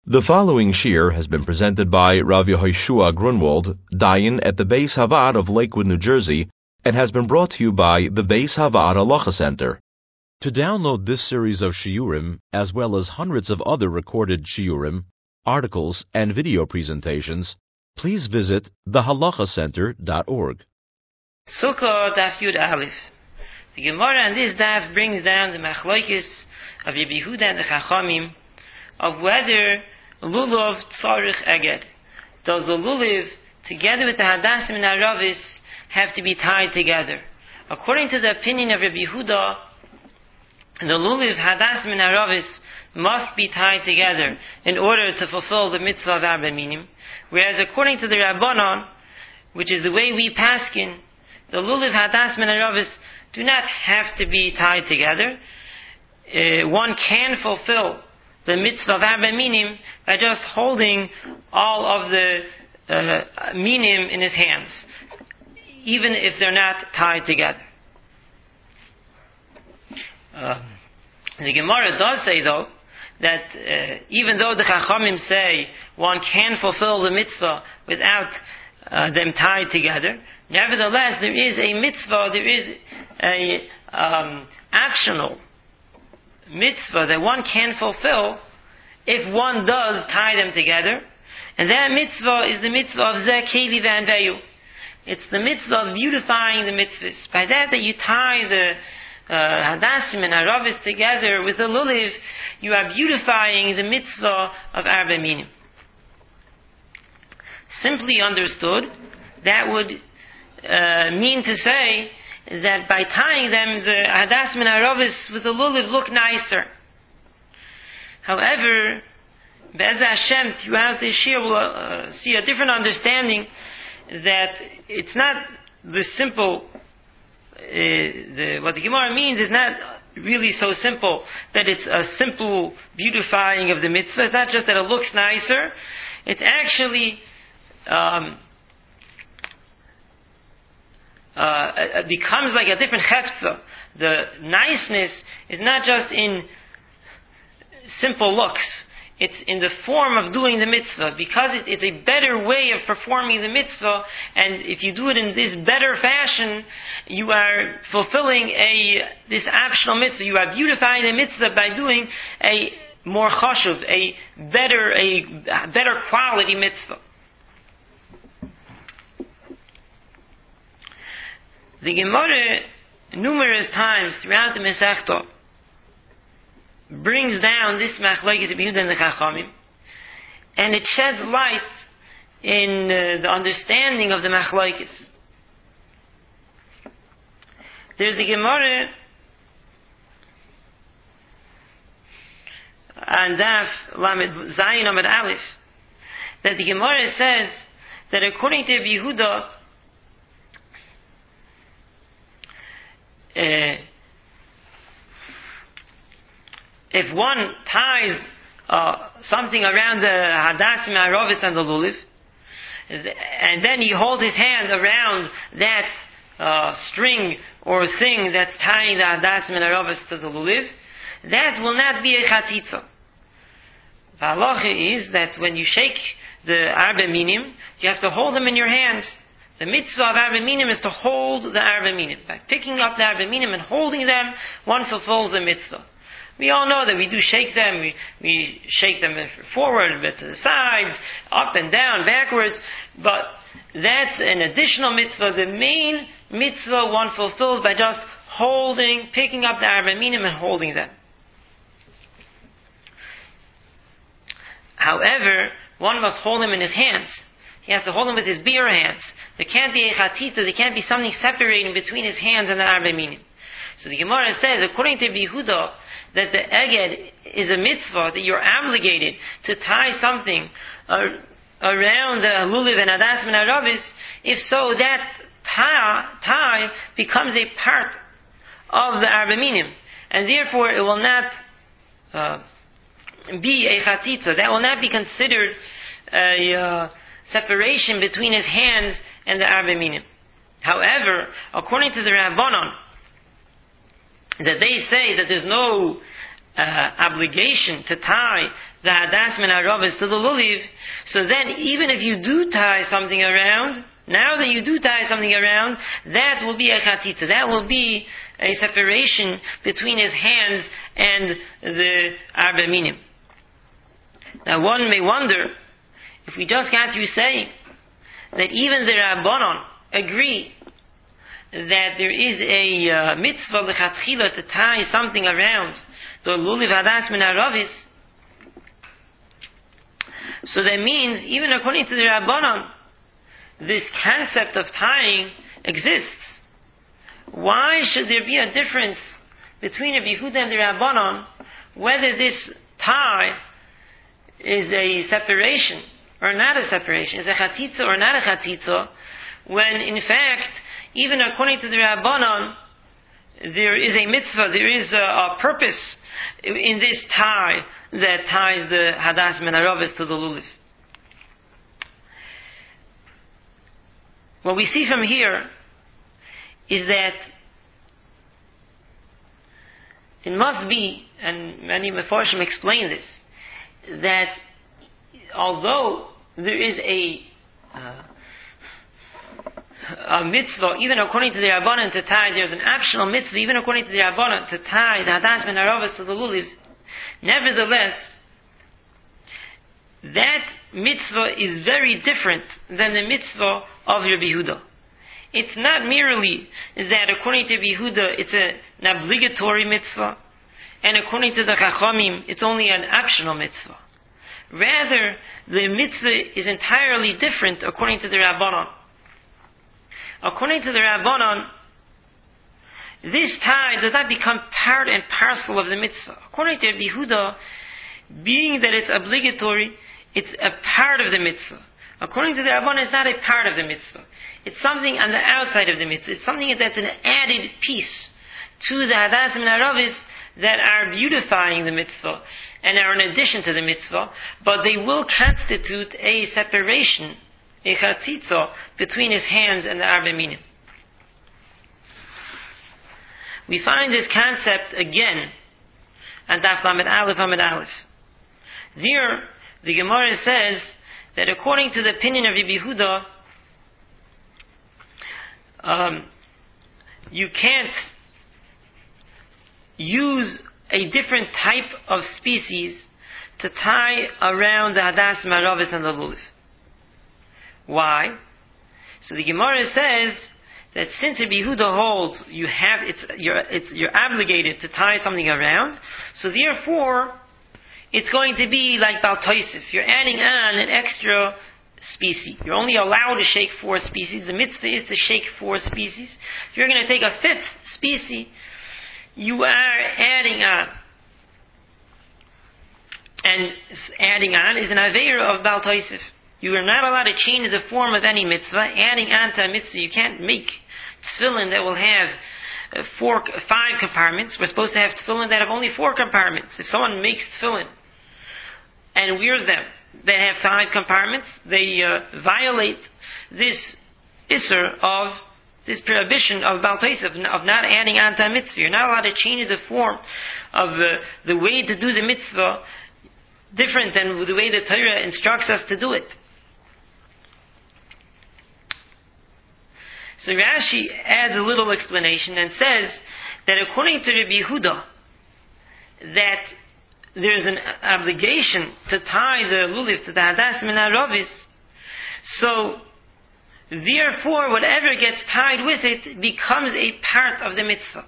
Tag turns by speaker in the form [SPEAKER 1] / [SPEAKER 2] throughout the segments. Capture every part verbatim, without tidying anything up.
[SPEAKER 1] The following shir has been presented by Rav Yehoshua Grunwald, Dayan at the Beis Havad of Lakewood, New Jersey, and has been brought to you by the Beis Havad Halacha Center. To download this series of shiurim, as well as hundreds of other recorded shiurim, articles, and video presentations, please visit the halacha center dot org.
[SPEAKER 2] Sukkah Daf Yud Aleph. The Gemara on this daf brings down the machlokes of Rabbi Yehuda and the Chachamim of whether lulav tzarich eged. Does the lulav, together with the hadassim and aravis, have to be tied together? According to the opinion of Rabbi Yehuda, the lulav, hadassim, and aravis must be tied together in order to fulfill the mitzvah of arba minim. Whereas according to the Rabbanon, which is the way we paskin, the lulav, hadassim, and aravis do not have to be tied together. Uh, one can fulfill the mitzvah of arba minim by just holding all of the uh, minim in his hands, even if they're not tied together. Uh, the Gemara does say, though, that uh, even though the Chachamim say one can fulfill the mitzvah without uh, them tied together, nevertheless there is a mitzvah, there is a um, actional mitzvah that one can fulfill if one does tie them together, and that mitzvah is the mitzvah of Zeh Kevi V'Anveyu. It's the mitzvah of beautifying the mitzvahs. By that that you tie the uh, hadassim and aravis together with the lulav, you are beautifying the mitzvah of arba minim. Simply understood, that would uh, mean to say that by tying them, the hadassim and aravis with the lulav look nicer. However, Be'ez Hashem, throughout this year, we'll uh, see a different understanding that it's not the simple, uh, the, what the Gemara means is not really so simple, that it's a simple beautifying of the mitzvah. It's not just that it looks nicer. It's actually um, uh, it becomes like a different hefza. The niceness is not just in simple looks. It's in the form of doing the mitzvah, because it, it's a better way of performing the mitzvah, and if you do it in this better fashion, you are fulfilling a this optional mitzvah. You are beautifying the mitzvah by doing a more chashuv, a better, a better quality mitzvah. The Gemara, numerous times throughout the Masechta, brings down this machlokes of Yehuda and the Chachamim, and it sheds light in uh, the understanding of the machlokes. There's the Gemara and Daf Lamed Zayin Amud Aleph, that the Gemara says that according to Yehuda, uh, if one ties uh, something around the hadassim, aravis, and the lulav, and then he holds his hand around that uh, string or thing that's tying the hadassim and aravis to the lulav, that will not be a chatitza. The halacha is that when you shake the arba minim, you have to hold them in your hands. The mitzvah of arba minim is to hold the arba minim. By picking up the arba minim and holding them, one fulfills the mitzvah. We all know that we do shake them, we, we shake them forward, a bit to the sides, up and down, backwards, but that's an additional mitzvah. The main mitzvah one fulfills by just holding, picking up the arba minim and holding them. However, one must hold them in his hands. He has to hold them with his bare hands. There can't be a chatitza, there can't be something separating between his hands and the arba minim. So the Gemara says, according to Yehuda, that the eged is a mitzvah, that you're obligated to tie something uh, around the lulav and hadassim and aravis. If so, that tie, tie becomes a part of the arba minim, and therefore it will not uh, be a chatitza. That will not be considered a uh, separation between his hands and the arba minim. However, according to the Rabbanon, that they say that there's no uh, obligation to tie the the hadas min haravis to the luliv, so then even if you do tie something around, now that you do tie something around, that will be a chatitza. That will be a separation between his hands and the arba minim. Now one may wonder, if we just got you saying that even the Rabbanon agree that there is a uh, mitzvah lechatchila to tie something around the luliv hadas min haravis, so that means even according to the Rabbanon, this concept of tying exists. Why should there be a difference between Rabbi Yehuda and the Rabbanon, whether this tie is a separation or not a separation, is a chatitza or not a chatitza, when in fact, even according to the Rabbanon, there is a mitzvah, there is a, a purpose in this tie that ties the hadas min haravis to the luliv. What we see from here is that it must be, and many Mefarshim explain this, that although there is a uh, a mitzvah, even according to the Rabbanan to tie, there's an optional mitzvah, even according to the Rabbanan to tie the hadas min haravis to the luliv, nevertheless, that mitzvah is very different than the mitzvah of Rabbi Yehuda. It's not merely that according to Rabbi Yehuda it's a, an obligatory mitzvah, and according to the Chachamim it's only an optional mitzvah. Rather, the mitzvah is entirely different according to the Rabbanon. According to the Rabbanon, this tie does not become part and parcel of the mitzvah. According to Rabbi Yehuda, being that it's obligatory, it's a part of the mitzvah. According to the Rabbanon, it's not a part of the mitzvah. It's something on the outside of the mitzvah. It's something that's an added piece to the hadas min haravis that are beautifying the mitzvah and are in addition to the mitzvah, but they will constitute a separation, a chatzitza, between his hands and the arba minim. We find this concept again on Daf Lamed Aleph Amud Aleph. There, the Gemara says that according to the opinion of Rabbi Yehuda, um, you can't use a different type of species to tie around the hadas min haravis and the luliv. Why? So the Gemara says that since Rabbi Yehuda holds you have it's you're it's, you're obligated to tie something around, so therefore it's going to be like Bal Tosef. You're adding on an extra species. You're only allowed to shake four species. The mitzvah is to shake four species. If you're going to take a fifth species, you are adding on. And adding on is an aveira of Bal Tosef. You are not allowed to change the form of any mitzvah. Adding on to a mitzvah, you can't make tefillin that will have uh, four, five compartments. We're supposed to have tefillin that have only four compartments. If someone makes tefillin and wears them that have five compartments, they uh, violate this isser of this prohibition of Bal Tosef, of not adding on to a mitzvah. You're not allowed to change the form of uh, the way to do the mitzvah different than the way the Torah instructs us to do it. So Rashi adds a little explanation and says that according to Rabbi Yehuda, that there's an obligation to tie the luliv to the hadas min haravis, so therefore whatever gets tied with it becomes a part of the mitzvah.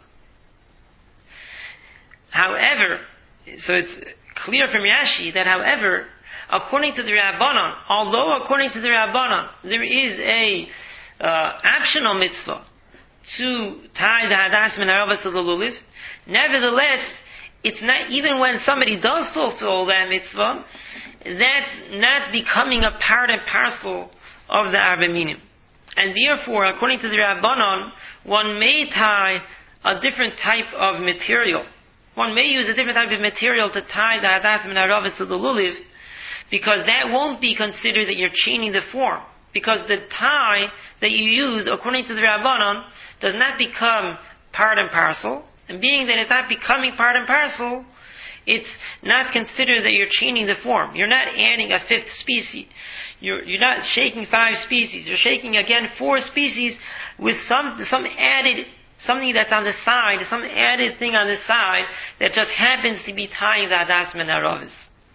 [SPEAKER 2] However, so it's clear from Rashi that however, according to the Rabbanon, although according to the Rabbanon there is a uh, optional mitzvah to tie the hadas min haravis to the luliv, nevertheless, it's not, even when somebody does fulfill that mitzvah, that's not becoming a part and parcel of the arba minim. And therefore, according to the Rabbanon, one may tie a different type of material. One may use a different type of material to tie the hadas min haravis to the luliv, because that won't be considered that you're changing the form. Because the tie that you use, according to the Rabbanon, does not become part and parcel. And being that it's not becoming part and parcel, it's not considered that you're changing the form. You're not adding a fifth species. You're, you're not shaking five species. You're shaking again four species with some, some added, something that's on the side, some added thing on the side that just happens to be tying the Hadas Men Haravis.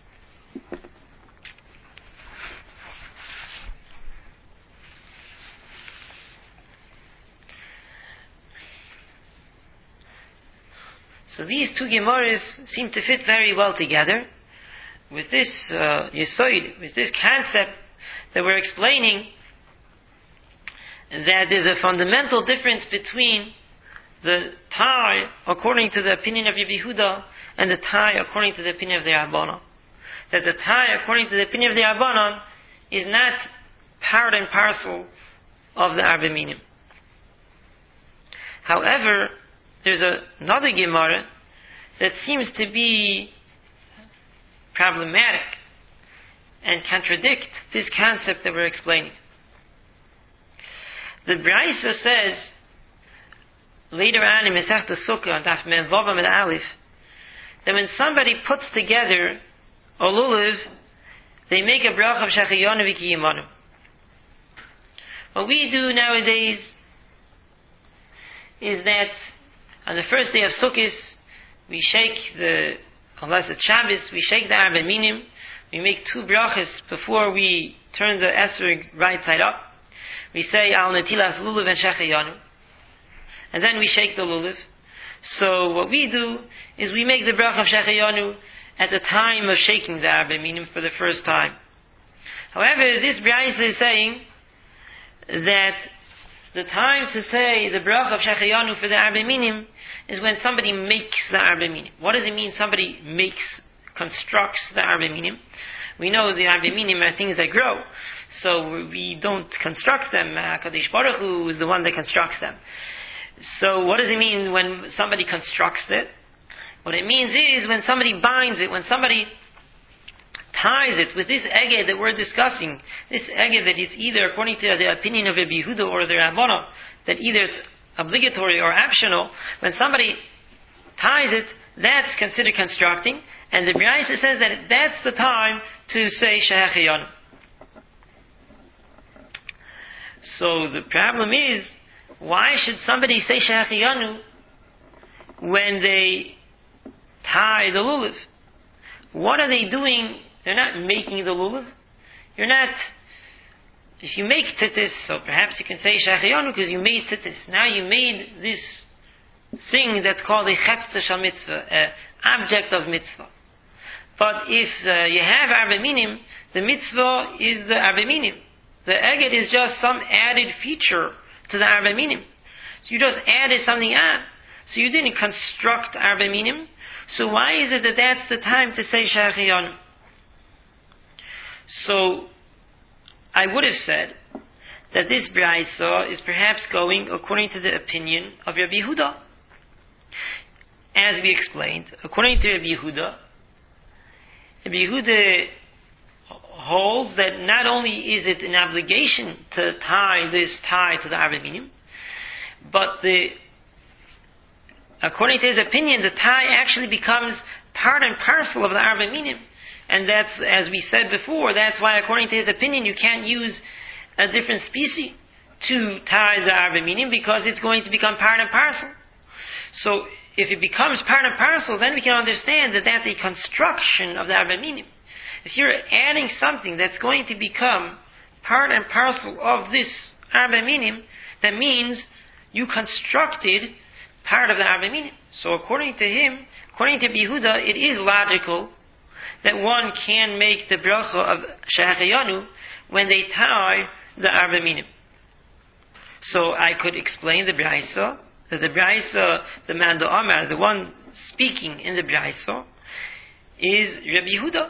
[SPEAKER 2] So these two Gemaras seem to fit very well together with this uh, Yesoid, with this concept that we're explaining, that there's a fundamental difference between the tie according to the opinion of Rabbi Yehuda and the tie according to the opinion of the Rabbanan. That the tie according to the opinion of the Rabbanan is not part and parcel of the Arba Minim. However, there's a, another Gemara that seems to be problematic and contradict this concept that we're explaining. The Braisa says, later on in Masechta Sukkah, on Daf Mem Vav Amud Aleph, that when somebody puts together a lulav, they make a bracha of Shechiyanu V'Kiyimanu. What we do nowadays is that on the first day of Sukkot, we shake the, unless it's Shabbos, we shake the Arba Minim. We make two brachas before we turn the esrog right side up. We say Al Netilas Lulav and Shechiyanu, and then we shake the lulav. So what we do is we make the bracha of Shechiyanu at the time of shaking the Arba Minim for the first time. However, this Braisa is saying that the time to say the bracha of Shechiyanu for the Arba Minim is when somebody makes the Arba Minim. What does it mean somebody makes, constructs the Arba Minim? We know the Arba Minim are things that grow, so we don't construct them. HaKadosh Baruch Hu is the one that constructs them. So what does it mean when somebody constructs it? What it means is when somebody binds it, when somebody ties it with this eged that we're discussing, this eged that is either according to the opinion of Rabbi Yehuda or the Rabbanan, that either it's obligatory or optional, when somebody ties it, that's considered constructing, and the Braisa says that that's the time to say Shechiyanu. So the problem is, why should somebody say Shechiyanu when they tie the lulav? What are they doing? They're not making the lulav. You're not, if you make tzitzis, so perhaps you can say Shechiyanu because you made tzitzis. Now you made this thing that's called a chefza shal mitzvah, an object of mitzvah. But if uh, you have Arba Minim, the mitzvah is the Arba Minim. The eged is just some added feature to the Arba Minim. So you just added something on. So you didn't construct Arba Minim. So why is it that that's the time to say Shechiyanu? So I would have said that this Braisa is perhaps going according to the opinion of Rabbi Yehuda. As we explained, according to Rabbi Yehuda, Rabbi Yehuda holds that not only is it an obligation to tie this tie to the Arba Minim, but the according to his opinion, the tie actually becomes part and parcel of the Arba Minim. And that's, as we said before, that's why according to his opinion you can't use a different species to tie the Arba Minim, because it's going to become part and parcel. So if it becomes part and parcel, then we can understand that that's a construction of the Arba Minim. If you're adding something that's going to become part and parcel of this Arba Minim, that means you constructed part of the Arba Minim. So according to him, according to Yehuda, it is logical that one can make the bracha of Shechiyanu when they tie the Arba Minim. So I could explain the Braisa, that the Braisa, the man the Amar, the one speaking in the Braisa, is Rabbi Yehuda.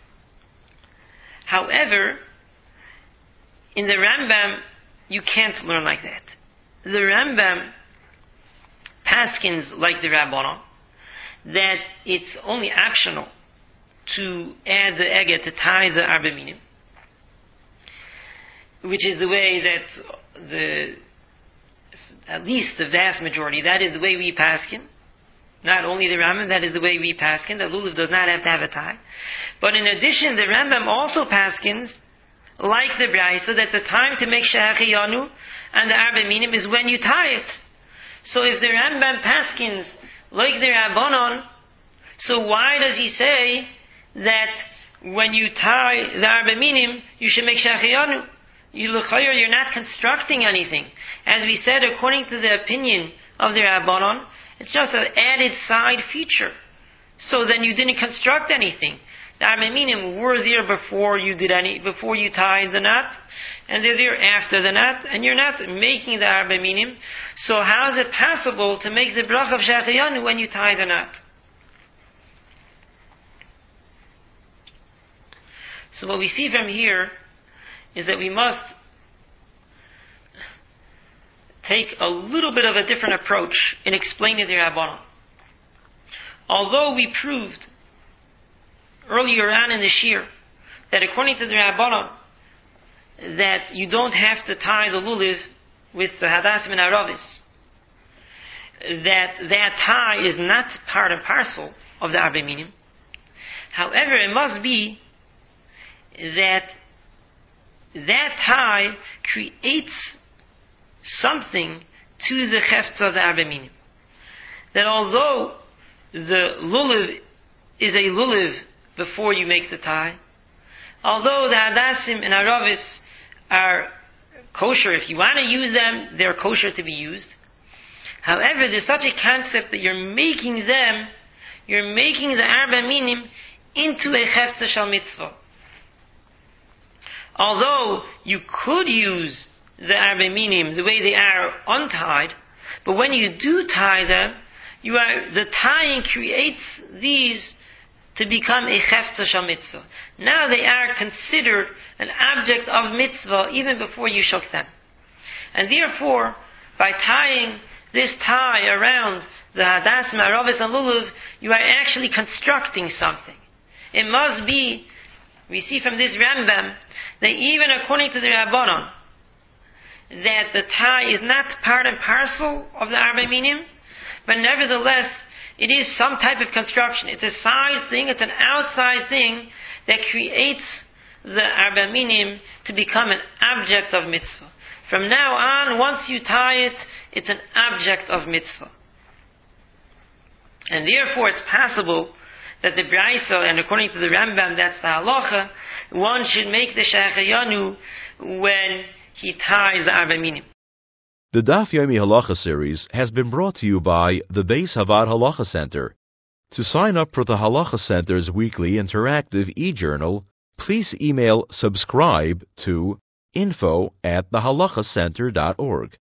[SPEAKER 2] However, in the Rambam, you can't learn like that. The Rambam paskins like the Rabbanan, that it's only optional to add the eged to tie the Arba Minim, which is the way that the, at least the vast majority, that is the way we paskin, Not only the Rambam, that is the way we paskin, that lulav does not have to have a tie. But in addition, the Rambam also paskins, like the Braisa, that the time to make Shehecheyanu and the Arba Minim is when you tie it. So if the Rambam paskins like the Rabbanon, so why does he say that when you tie the Arba Minim, you should make Shehecheyanu? You look higher, you're not constructing anything. As we said, according to the opinion of the Rabbanon, it's just an added side feature. So then you didn't construct anything. The Arba Minim were there before you did any, before you tied the knot, and they're there after the knot, and you're not making the Arba Minim. So how is it possible to make the bracha of Shehecheyanu when you tie the knot? So what we see from here is that we must take a little bit of a different approach in explaining the Rabbanon. Although we proved earlier on in the Shir that according to the Rabbanon that you don't have to tie the lulav with the Hadassim and Aravis, that that tie is not part and parcel of the Arba Minim. However, it must be that that tie creates something to the Hefta of the Arba Minim. That although the lulav is a lulav before you make the tie, although the Hadassim and Aravis are kosher, if you want to use them, they're kosher to be used. However, there's such a concept that you're making them, you're making the Arba Minim into a Hefta Shal Mitzvah. Although you could use the Arba Minim the way they are untied, but when you do tie them, you are the tying creates these to become a Hefta Shal Mitzvah. Now they are considered an object of mitzvah even before you shook them. And therefore, by tying this tie around the Hadassim, Aravis, and Lulav, you are actually constructing something. It must be, we see from this Rambam, that even according to the Rabbanon, that the tie is not part and parcel of the Arba Minim, but nevertheless, it is some type of construction. It's a side thing, it's an outside thing that creates the Arba Minim to become an object of mitzvah. From now on, once you tie it, it's an object of mitzvah. And therefore it's possible that the Braisa, and according to the Rambam, that's the halacha, one should make the Shehecheyanu when he ties the Arba Minim.
[SPEAKER 1] The Daf Yomi Halacha series has been brought to you by the Beis Havad Halacha Center. To sign up for the Halacha Center's weekly interactive e-journal, please email subscribe to info at the halacha center dot org.